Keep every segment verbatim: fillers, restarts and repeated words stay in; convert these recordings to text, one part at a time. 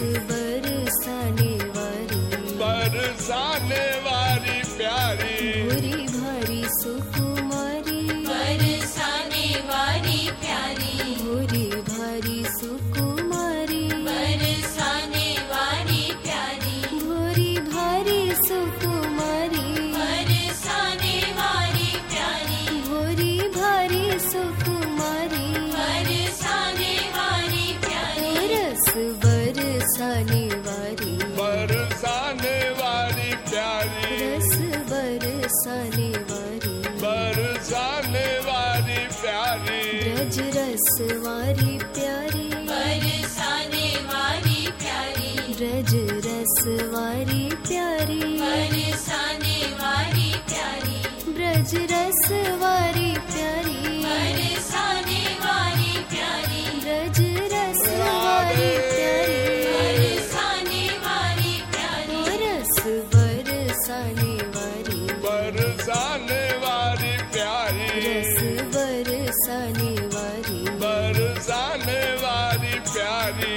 बरसाने वाली, बरसाने वाली प्यारी, भूरी भारी सुकुमारी, बरसाने वाली प्यारी, भूरी भारी सुकुमारी, बरसाने वाली प्यारी, भूरी भारी सुकुमारी, बरसाने वाली प्यारी, भूरी भारी सुकुमारी, बरसाने वाली प्यारी, रस बरसाने वाली, बरसाने वाली प्यारी, रस बरसाने वाली, बरसाने वाली प्यारी, ब्रज रस वाली प्यारी, बरसाने वाली प्यारी, ब्रज रस वाली प्यारी, बरसाने वाली प्यारी, ब्रज रस वाली प्यारी, बरसाने वाली प्यारी, ब्रज रस वाली प्यारी, बरसाने वाली प्यारी, रस बरसाने वाली, बरसाने वाली प्यारी, रस बरसाने वाली, बरसाने वाली प्यारी।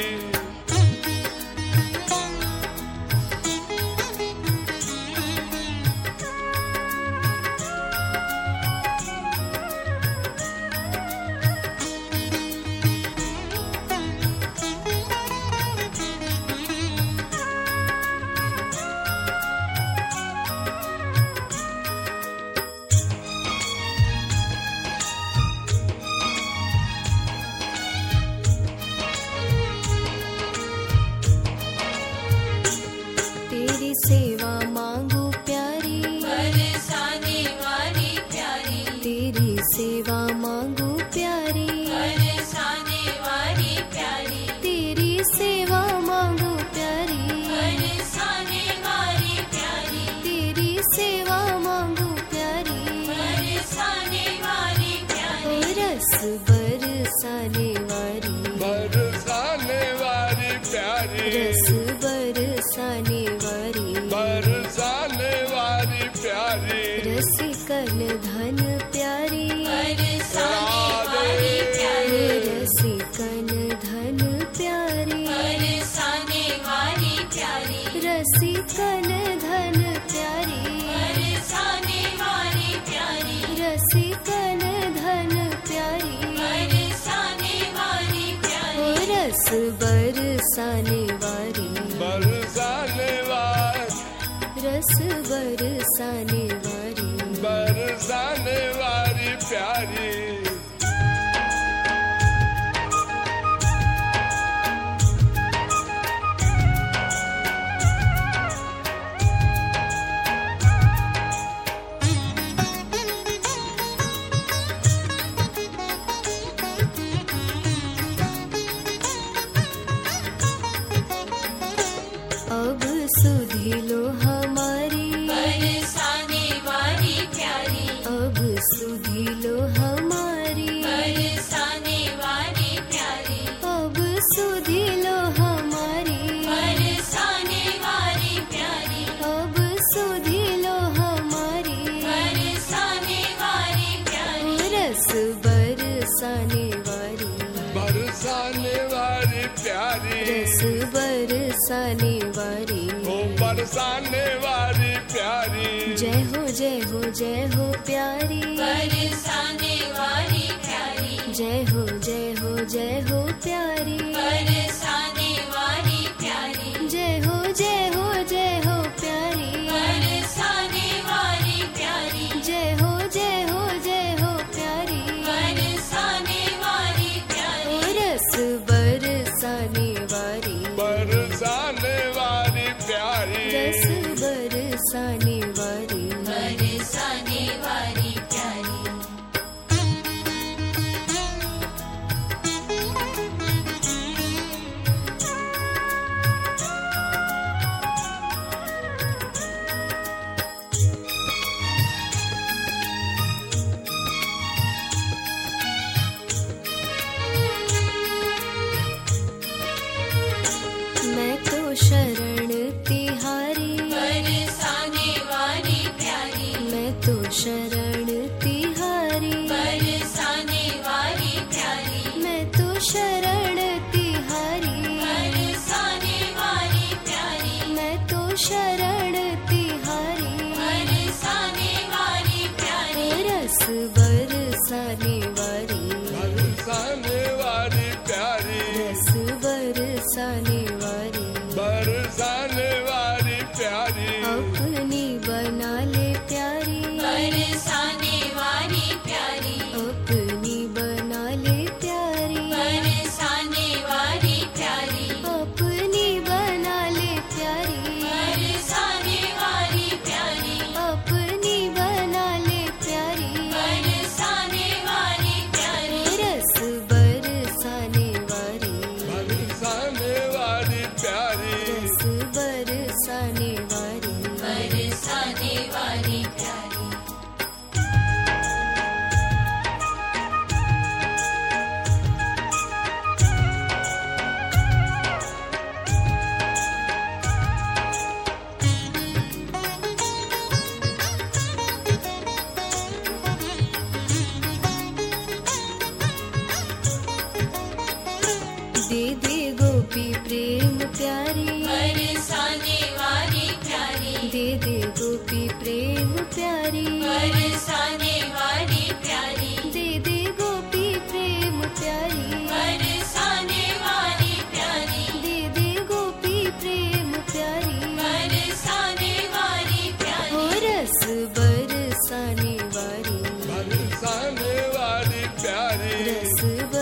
तेरी सेवा मांगू प्यारी, बरसाने वाली प्यारी, तेरी सेवा मांगू प्यारी, बरसाने वाली प्यारी, तेरी सेवा मांगू प्यारी, बरसाने वाली प्यारी, तेरी सेवा मांगू प्यारी, बरसाने वाली प्यारी, रस बरसाने वाली, बरसाने वाली प्यारी, रस बरसाने वाली, बरसाने वाली प्यारी, रसिकन धन प्यारी, बरसाने वाली प्यारी, रसिकन धन प्यारी, बरसाने वाली प्यारी, रसिकन धन प्यारी, बरसाने वाली प्यारी, रसिकन धन प्यारी, बरसाने वाली प्यारी, रस बरसाने वाली, बरसाने वाली, रस बरसाने वाली, बरसाने वाली प्यारी। अब सुधी लो हमारी, बरसाने वाली प्यारी, अब सुधी लो हमारी, बरसाने वाली प्यारी, अब सुधी लो हमारी, बरसाने वाली प्यारी, अब सुधी लो हमारी, बरसाने वाली प्यारी, रस बरसाने वाली, बरसाने वाली प्यारी, रस बरसाने वाली, ओ बरसाने वाली प्यारी, जय हो जय हो जय हो प्यारी, बरसाने वाली प्यारी, जय हो जय हो जय हो प्यारी, बरसाने वाली प्यारी, जय हो जय हो जय हो प्यारी, बरसाने वाली प्यारी, जय हो जय हो जय हो प्यारी, बरसाने वाली प्यारी, रस बरसाने वाली, बरसाने वाली प्यारी, रस बरसाने वाली, बरसाने वाली प्यारी, मैं तो शरण तिहारी, बरसाने वाली प्यारी, मैं तो शरण तिहारी, बरसाने वाली प्यारी, मैं तो शरण तिहारी, बरसाने शरण तिहारी बरसाने वाली प्यारी रस बरसाने वाली बरसाने वाली प्यारी रस बरसाने वाली बरसाने वाली प्यारी अपनी बना ले प्यारी बरसाने वाली प्यारी अपनी बना ले प्यारी बरसाने वाली प्यारी अपनी बना ले प्यारी बरसाने वाली प्यारी अपनी बना ले प्यारी बरसाने वाली प्यारी रस बरसाने वाली बरसाने वाली प्यारी रस बरसाने वाली बरसाने वाली प्यारी दे दे गोपी प्रेम प्यारी बरसाने वाली प्यारी दे दे गोपी प्रेम प्यारी बरसाने वाली प्यारी दे दे गोपी प्रेम प्यारी बरसाने वाली प्यारी दे दे गोपी प्रेम प्यारी बरसाने वाली प्यारी हो रस बरसाने वाली बरसाने वाली प्यारी रस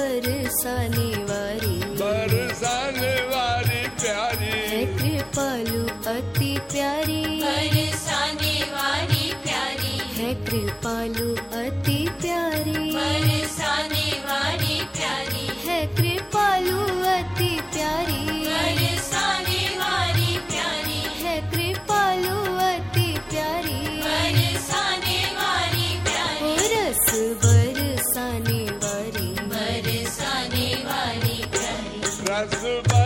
बरसाने वाली बरसाने वाली प्यारी है कृपालु अति प्यारी बरसाने वाली प्यारी है कृपालु अति प्यारी बरसाने वाली प्यारी है कृपालु अति प्यारी बरसाने वाली प्यारी है कृपालु अति प्यारी बरसाने वाली प्यारी ओ रस बरसाने वाली बरसाने वाली प्यारी रस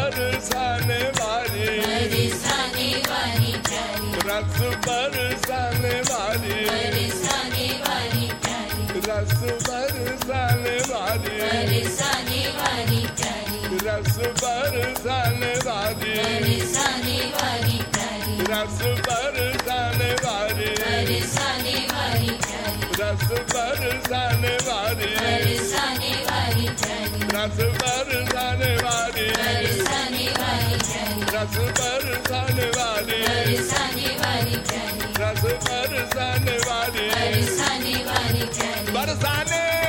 बरसाने वाली बरसाने वाली प्यारी रस बरसाने वाली बरसाने वाली प्यारी रस बरसाने वाली बरसाने वाली प्यारी रस बरसाने वाली बरसाने वाली प्यारी रस बरसाने वाली बरसाने वाली प्यारी रस बरसाने वाली बरसाने वाली प्यारी रस बरसाने वाली बरसाने वाली प्यारी रस बरसाने वाली बरसाने वाली प्यारी रस बरसाने वाली बरसाने वाली प्यारी बरसाने